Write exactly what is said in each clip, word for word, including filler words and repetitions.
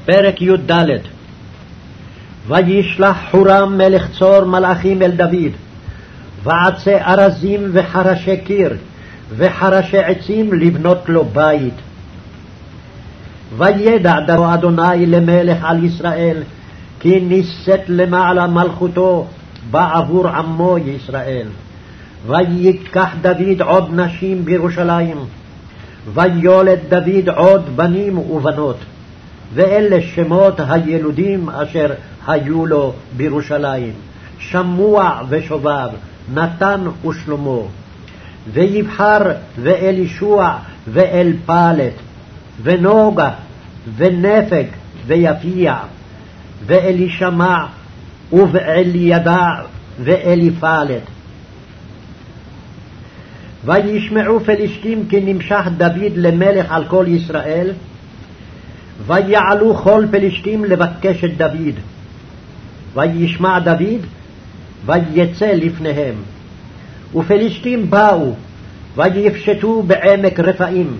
פרק י"ד. וישלח חורם מלך צור מלאכים אל דוד, ועצי ארזים וחרשי קיר וחרשי עצים לבנות לו בית. וידע דוד אדוני למלך על ישראל, כי נישאת למעלה מלכותו בעבור עמו ישראל. ויקח דוד עוד נשים בירושלים, ויולד דוד עוד בנים ובנות, ואלה שמות הילודים אשר היו לו בירושלים: שמוע ושובב, נתן ושלמה. ויבחר ואלישוע ואלפלת, ונוגה ונפג ויפיע, ואלישמע ובאלידע ואליפלת. וישמעו פלישתים כי נמשח דוד למלך על כל ישראל, ויעלו כל פלישתים לבקש את דוד. וישמע דוד ויצא לפניהם, ופלישתים באו ויפשטו בעמק רפאים.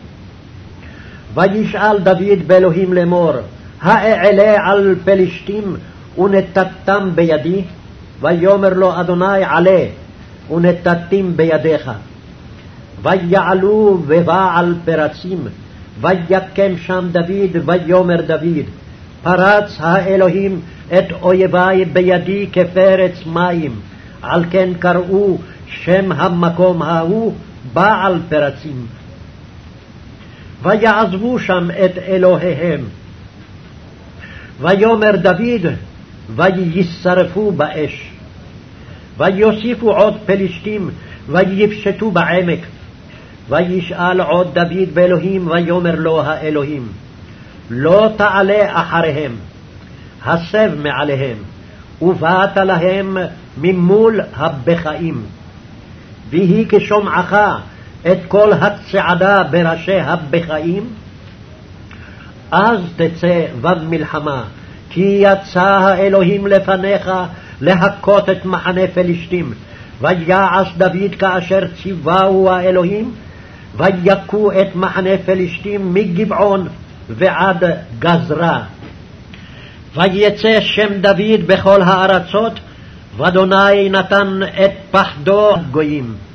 וישאל דוד באלוהים לאמור: האעלה על פלישתים ונתתם בידי? ויאמר לו אדוני: עלה ונתתים בידיך. ויעלו בבעל פרצים, ויקם שם דוד. ויאמר דוד: פרץ האלוהים את אויבי בידי כפרץ מים, על כן קראו שם המקום ההוא בעל פרצים. ויעזבו שם את אלוהיהם. ויאמר דוד: וישרפו באש. ויוסיפו עוד פלישתים ויפשטו בעמק. וישאל עוד דוד באלוהים, ויאמר לו האלוהים: לא תעלה אחריהם, הסב מעליהם, ובאת להם ממול הבקעים. ויהי כשומעך את כל הצעדה בראשי הבקעים, אז תצא במלחמה, כי יצא האלוהים לפניך להכות את מחנה פלישתים. ויעש דוד כאשר ציווהו האלוהים, ויכו את מחנה פלישתים מגבעון ועד גזרה. ויצא שם דוד בכל הארצות, ואדוני נתן את פחדו גויים.